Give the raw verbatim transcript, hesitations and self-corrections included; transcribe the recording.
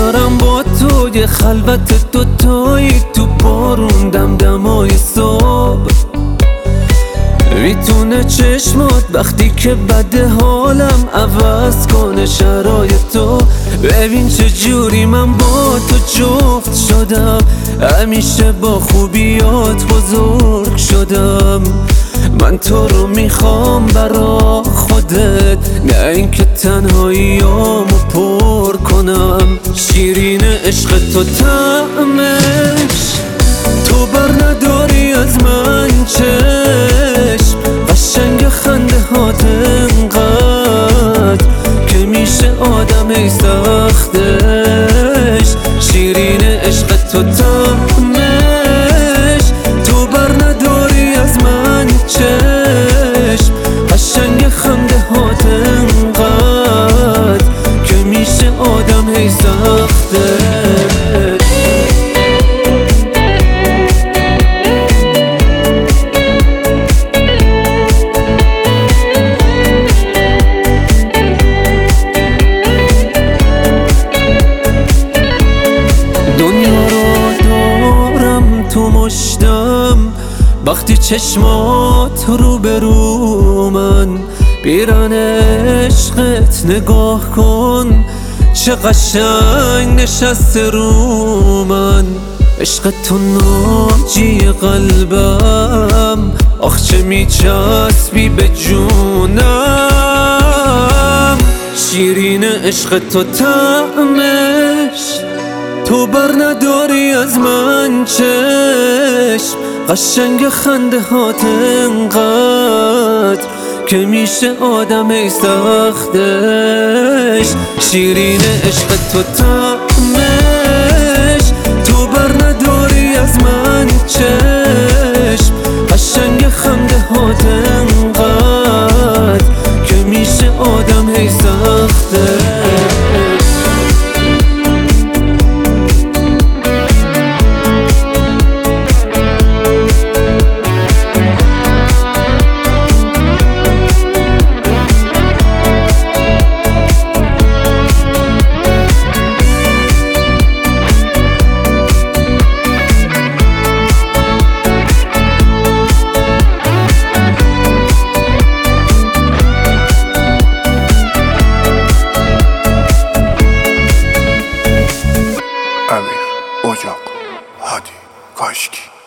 دارم با تو یه خلوت دوتایی تو بارون دمدمای صبح میتونه چشمات وقتی که بده حالم عوض کنه شرایط تو. ببین چه جوری من با تو جفت شدم، همیشه با خوبیات بزرگ شدم. من تو رو میخوام برا خودت، نه اینکه تنهاییامو پر کنم. شیرین عشق تو طعمش تو بر نداری از من چشم، قشنگ خنده هات انقدر که میشه آدم ای سختش. شیرین عشق تو طعمش تو بر نداری از من چشم، قشنگ خنده هات انقدر که میشه آدم ای سختش. وقتی چشمات رو برو من بیرن عشقت نگاه کن، چه قشنگ نشسته رو من. عشق تو ناجی قلبم، آخ چه میچسبی به جونم. شیرین عشق تو طعمش تو بر نداری از من چشم، قشنگ خنده هات انقدر که میشه آدم ای سختش. شیرین عشق تو طعمش تو بر نداری از من چشم، قشنگ خنده هات انقدر که میشه آدم ای سختش. امیر اجاق هادی کاشکی.